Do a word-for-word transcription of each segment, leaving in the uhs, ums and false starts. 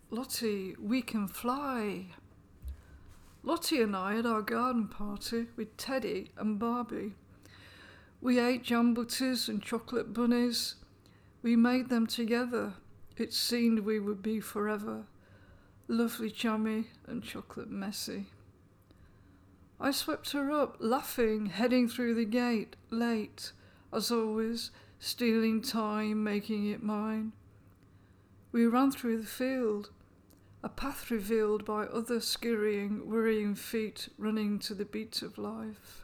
Lottie, we can fly. Lottie and I had our garden party with Teddy and Barbie. We ate jam butties and chocolate bunnies. We made them together. It seemed we would be forever. Lovely jammy and chocolate messy. I swept her up, laughing, heading through the gate, late, as always, stealing time, making it mine. We ran through the field, a path revealed by other scurrying, worrying feet running to the beat of life.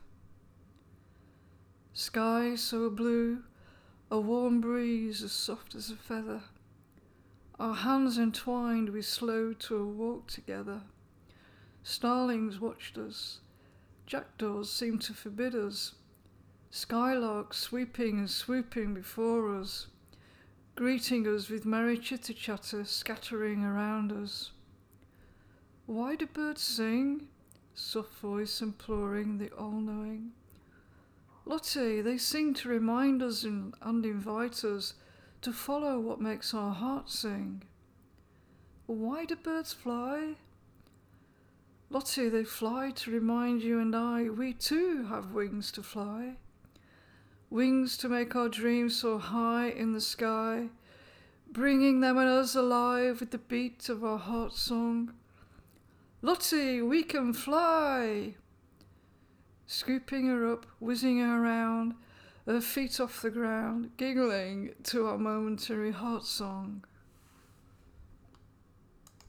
Sky so blue, a warm breeze as soft as a feather. Our hands entwined, we slowed to a walk together. Starlings watched us. Jackdaws seemed to forbid us. Skylarks sweeping and swooping before us, greeting us with merry chitter-chatter scattering around us. Why do birds sing? Soft voice imploring the all-knowing. Lottie, they sing to remind us and, and invite us to follow what makes our hearts sing. Why do birds fly? Lottie, they fly to remind you and I we too have wings to fly. Wings to make our dreams so high in the sky, bringing them and us alive with the beat of our heart song. Lottie, we can fly! Scooping her up, whizzing her around, her feet off the ground, giggling to our momentary heart song.